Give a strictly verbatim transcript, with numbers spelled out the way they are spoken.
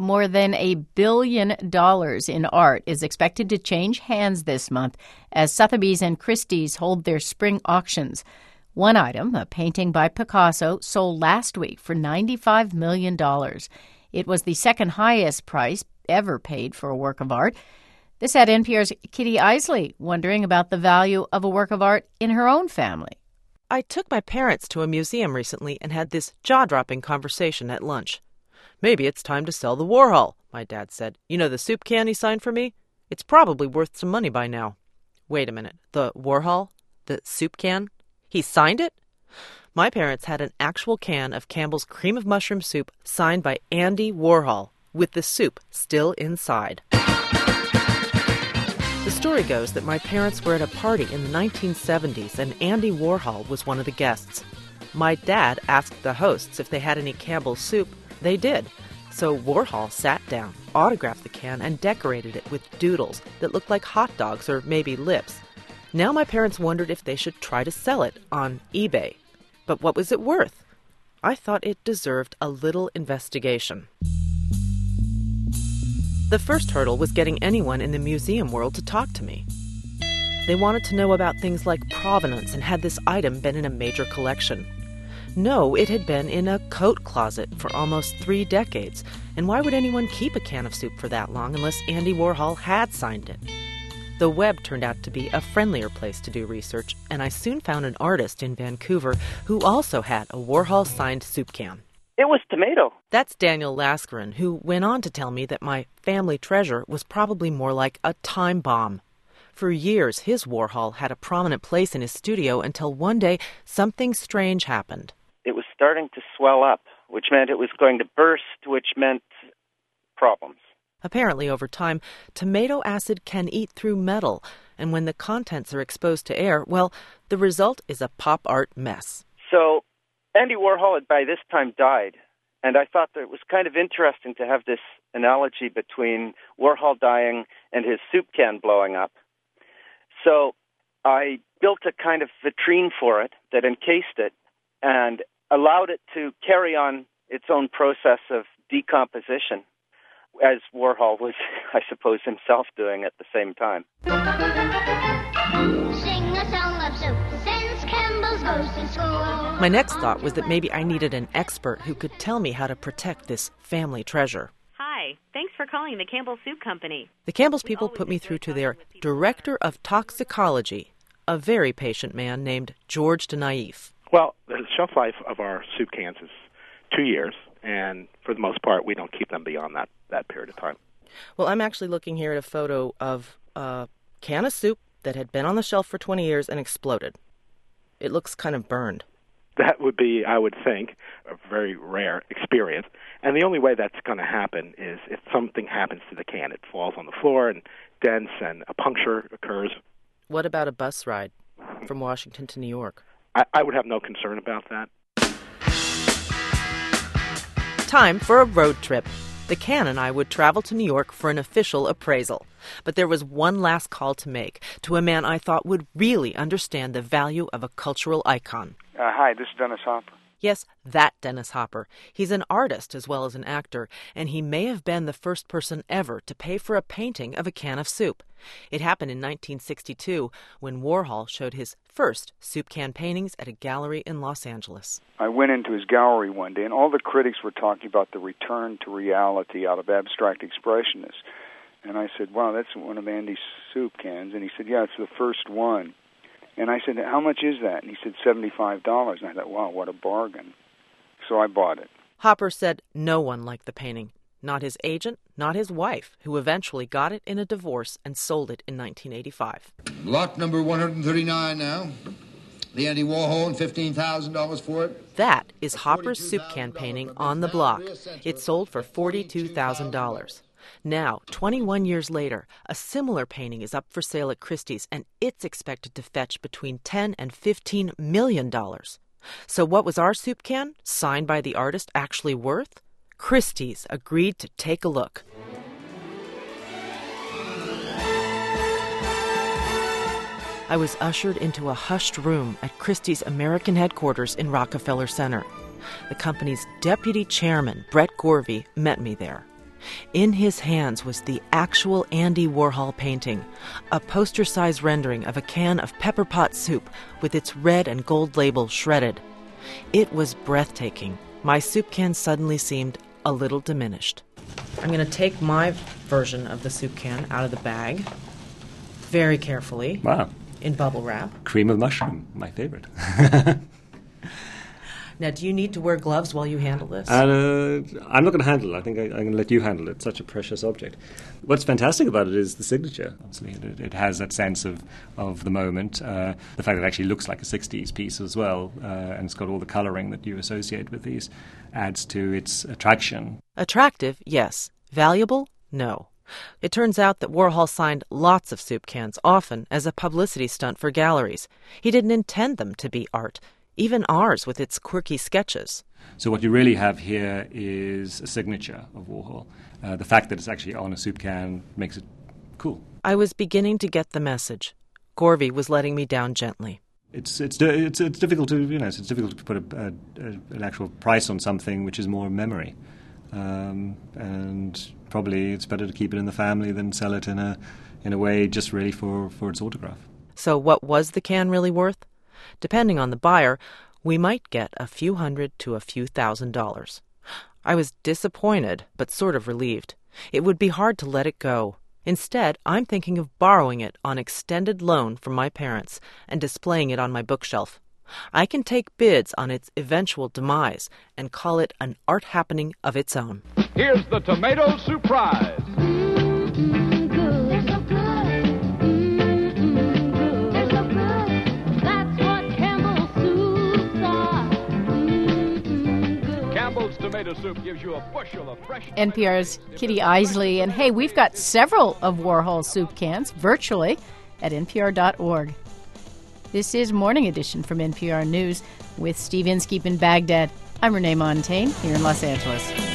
More than a billion dollars in art is expected to change hands this month as Sotheby's and Christie's hold their spring auctions. One item, a painting by Picasso, sold last week for ninety-five million dollars. It was the second highest price ever paid for a work of art. This had N P R's Kitty Eisele wondering about the value of a work of art in her own family. I took my parents to a museum recently and had this jaw-dropping conversation at lunch. "Maybe it's time to sell the Warhol," my dad said. "You know the soup can he signed for me? It's probably worth some money by now." Wait a minute. The Warhol? The soup can? He signed it? My parents had an actual can of Campbell's cream of mushroom soup signed by Andy Warhol, with the soup still inside. The story goes that my parents were at a party in the nineteen seventies and Andy Warhol was one of the guests. My dad asked the hosts if they had any Campbell's soup. They did. So Warhol sat down, autographed the can, and decorated it with doodles that looked like hot dogs or maybe lips. Now my parents wondered if they should try to sell it on eBay. But what was it worth? I thought it deserved a little investigation. The first hurdle was getting anyone in the museum world to talk to me. They wanted to know about things like provenance and had this item been in a major collection. No, it had been in a coat closet for almost three decades. And why would anyone keep a can of soup for that long unless Andy Warhol had signed it? The web turned out to be a friendlier place to do research, and I soon found an artist in Vancouver who also had a Warhol-signed soup can. It was tomato. That's Daniel Laskarin, who went on to tell me that my family treasure was probably more like a time bomb. For years, his Warhol had a prominent place in his studio until one day something strange happened. It was starting to swell up, which meant it was going to burst, which meant problems. Apparently, over time, tomato acid can eat through metal, and when the contents are exposed to air, well, the result is a pop art mess. So Andy Warhol had by this time died, and I thought that it was kind of interesting to have this analogy between Warhol dying and his soup can blowing up. So I built a kind of vitrine for it that encased it and allowed it to carry on its own process of decomposition, as Warhol was, I suppose, himself doing at the same time. Sing a song of soup since Campbell's goes to school. My next thought was that maybe I needed an expert who could tell me how to protect this family treasure. Hi, thanks for calling the Campbell Soup Company. The Campbell's people put me through to their director of toxicology, a very patient man named George DeNaif. Well, the shelf life of our soup cans is two years, and for the most part, we don't keep them beyond that, that period of time. Well, I'm actually looking here at a photo of a can of soup that had been on the shelf for twenty years and exploded. It looks kind of burned. That would be, I would think, a very rare experience. And the only way that's going to happen is if something happens to the can. It falls on the floor and dents and a puncture occurs. What about a bus ride from Washington to New York? I, I would have no concern about that. Time for a road trip. The can and I would travel to New York for an official appraisal. But there was one last call to make to a man I thought would really understand the value of a cultural icon. Uh, hi, this is Dennis Hopper. Yes, that Dennis Hopper. He's an artist as well as an actor, and he may have been the first person ever to pay for a painting of a can of soup. It happened in nineteen sixty-two when Warhol showed his first soup can paintings at a gallery in Los Angeles. I went into his gallery one day, and all the critics were talking about the return to reality out of abstract expressionists. And I said, wow, that's one of Andy's soup cans. And he said, yeah, it's the first one. And I said, how much is that? And he said, seventy-five dollars. And I thought, wow, what a bargain. So I bought it. Hopper said no one liked the painting. Not his agent, not his wife, who eventually got it in a divorce and sold it in nineteen eighty-five. Lot number one hundred thirty-nine now. The Andy Warhol and fifteen thousand dollars for it. That is Hopper's soup can painting on the block. It sold for forty-two thousand dollars. Now, twenty-one years later, a similar painting is up for sale at Christie's, and it's expected to fetch between ten and fifteen million dollars. So what was our soup can, signed by the artist, actually worth? Christie's agreed to take a look. I was ushered into a hushed room at Christie's American headquarters in Rockefeller Center. The company's deputy chairman, Brett Gorvey, met me there. In his hands was the actual Andy Warhol painting, a poster-size rendering of a can of pepper pot soup with its red and gold label shredded. It was breathtaking. My soup can suddenly seemed a little diminished. I'm going to take my version of the soup can out of the bag, very carefully. Wow. In bubble wrap. Cream of mushroom, my favorite. Now, do you need to wear gloves while you handle this? Uh, I'm not going to handle it. I think I, I'm going to let you handle it. It's such a precious object. What's fantastic about it is the signature. Obviously, it, it has that sense of, of the moment. Uh, the fact that it actually looks like a sixties piece as well, uh, and it's got all the colouring that you associate with these, adds to its attraction. Attractive, yes. Valuable, no. It turns out that Warhol signed lots of soup cans, often as a publicity stunt for galleries. He didn't intend them to be art. Even ours with its quirky sketches. So what you really have here is a signature of Warhol. Uh, the fact that it's actually on a soup can makes it cool. I was beginning to get the message. Gorvy was letting me down gently. It's it's it's it's difficult to you know it's difficult to put a, a, a, an actual price on something which is more memory, um, and probably it's better to keep it in the family than sell it in a in a way just really for, for its autograph. So what was the can really worth? Depending on the buyer, we might get a few hundred to a few thousand dollars. I was disappointed, but sort of relieved. It would be hard to let it go. Instead, I'm thinking of borrowing it on extended loan from my parents and displaying it on my bookshelf. I can take bids on its eventual demise and call it an art happening of its own. Here's the Tomato Surprise. Tomato soup gives you a bushel of fresh... N P R's Kitty Isley. And hey, we've got several of Warhol soup cans virtually at N P R dot org. This is Morning Edition from N P R News with Steve Inskeep in Baghdad. I'm Renee Montaigne here in Los Angeles.